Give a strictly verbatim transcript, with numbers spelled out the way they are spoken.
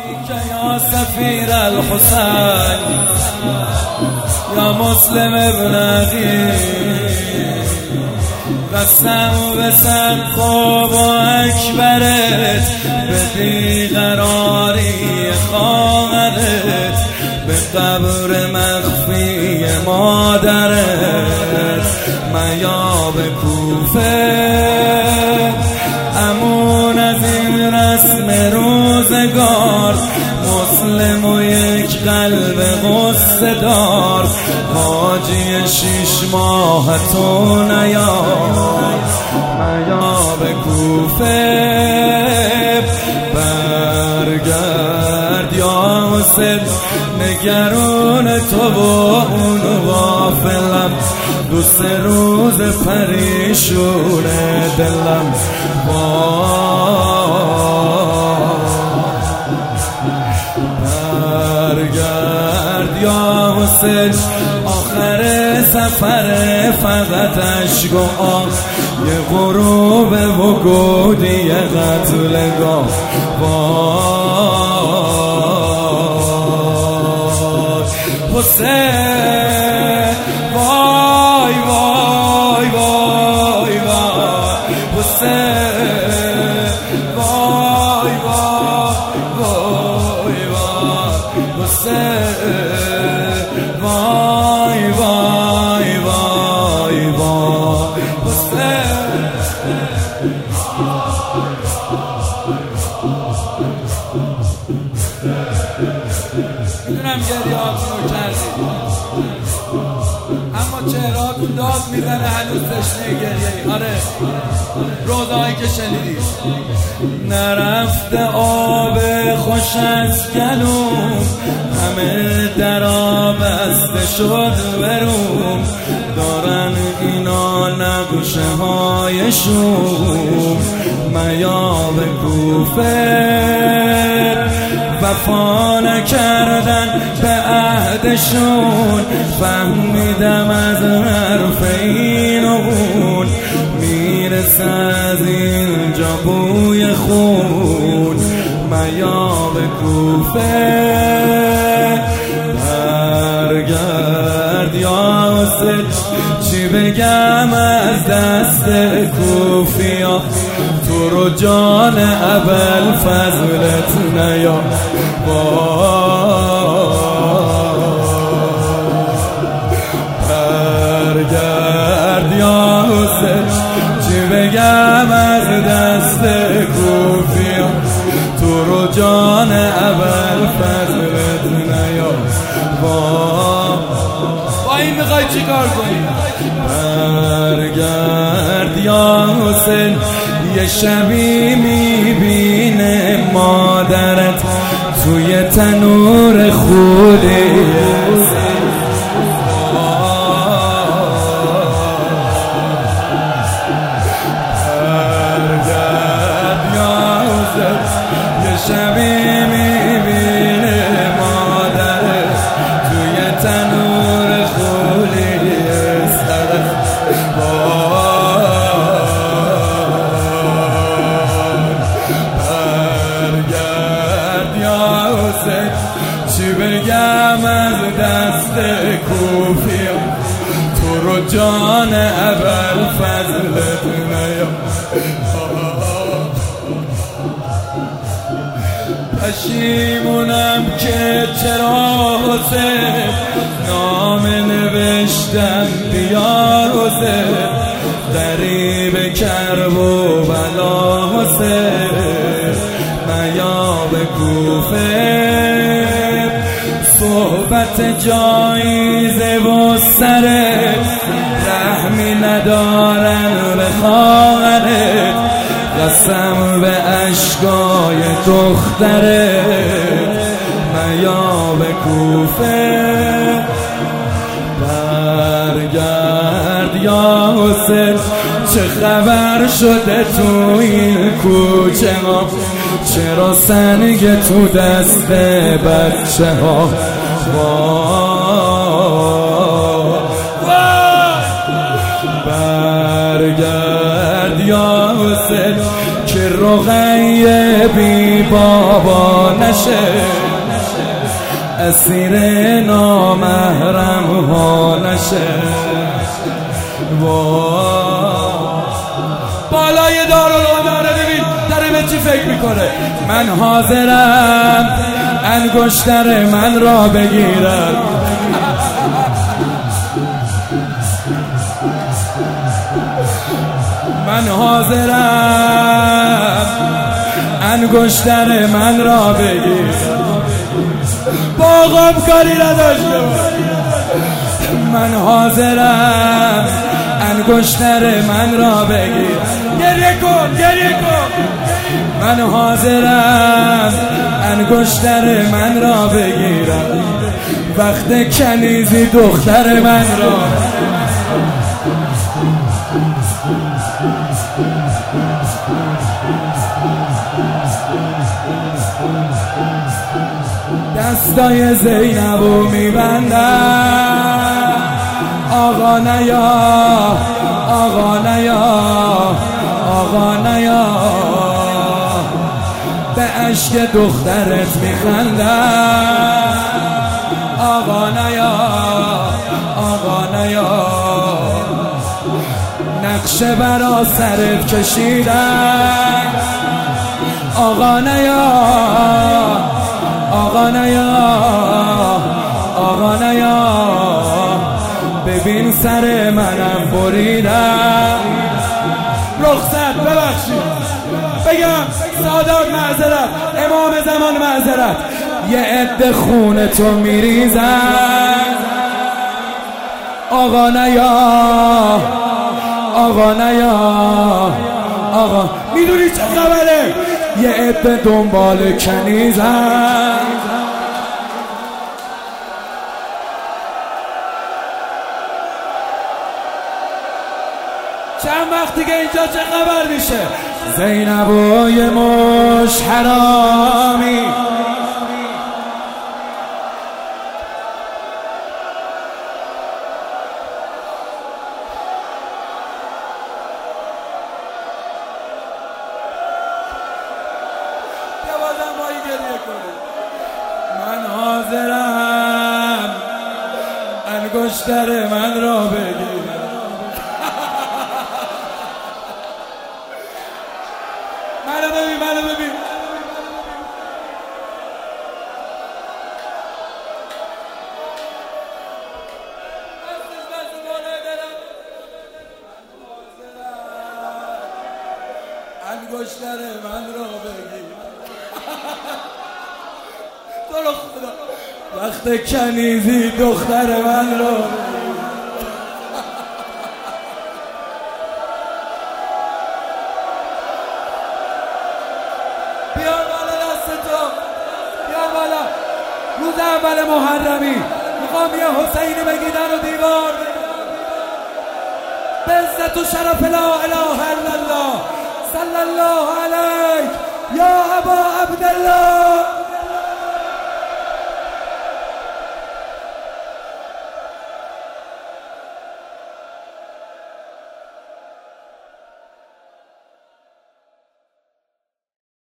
یا سفیر الحسین یا مسلم ابن عقیل قسم بسم خوب و اکبرت به بیقراری خواهرت به قبر مخفی مادرت میاب کوفه امون از این رسم روزگار مسلم و یک قلب غصه دار حاجی شیش ماه تو نیار میاب کوفه برگرد یا حسین نگران تو و اون غافلم دو سه روز پریشون دلم برگرد یا حسین آخر سفر فقط عشق و آه یه غروب و گودی قتلگاه حسین وای وای وای وای حسین وای وای وای وای حسین وای وای وای وای حسین میدونم گریهاتونو کردید اما چهرهاتون داد میزنه هنوز تشنه گریه. آره روزایی که شنیدید نرفته آب خوش از گلوم همه درا بسته شد بروم دارن اینا نقشه های شوم میاب کوفه وفا نکردن به عهدشون فهمیدم از حرف این و اون میرسه از اینجا بوی خون میاب کوفه برگرد یا حسین چی بگم از دست کوفیا تو رو جان ابوالفضلت نیا برگرد یا حسین چی بگم از دست کوفیا تو رو جان ابوالفضلت نیا با این میخوای چی کار کنی؟ برگرد یا حسین یه شبی میبینه مادرت توی تنور خوده برگرد یا حسین یه شبی میبینه مادرت توی تنور خوده چی بگم از دست کوفیا تو رو جان ابوالفضلت نیا پشیمونم که چرا حسین نام نوشتم بیا حسین غریب کرب و بلا حسین میاب کوفه صحبت جایزه و سرت رحمی ندارن به خواهرت قسم به عشقای دخترت میاب کوفه برگرد یا حسین چه خبر شده تو این کوچه ها چرا سنگ تو دست بچه ها برگرد یا حسین که رقیه بی بابا نش نشه، اسیر نامحرم ها نشه. بالای دارالقمر ببین داره به چی فکر میکنه. من حاضرم انگشتر من را بگیرد، من حاضرم انگشتر من را بگیرد. باقام کاری نداشته، من حاضرم انگشتر من را بگیر. گریه کن گریه کن. من حاضرم انگشتر من را بگیرم وقت کنیزی دختر من را. دستای زینبو میبندم، آقا نیا آقا نیا آقا نیا، به عشق دخترت میخندم. آقا نیا آقا نیا، نقشه برا سرت کشیدم. آقا نیا آقا نیا آقا نیا، ببین سر منم بریدم. رخصت ببخشید بگم سادات معذرت، امام زمان معذرت، یه عده خون تو میریزن. آقا نیا آقا نیا آقا، میدونی چه خبره؟ یه عده دنبال کنیزن. چند وقت دیگه اینجا چه خبر میشه؟ زینبوی مش حرامی، من حاضرم انگشتر من را بگیر. منو ببین منو ببین. انگشتر من را بگیر. تو رو خدا وقت کنیزی دختر من را. بیار بالا دستتو، بیار بالا. روز اول محرمی میخوام یه حسینی بگی در و دیوار به عزت و شرف لا اله الا الله صلی الله علیک یا ابا عبدالله.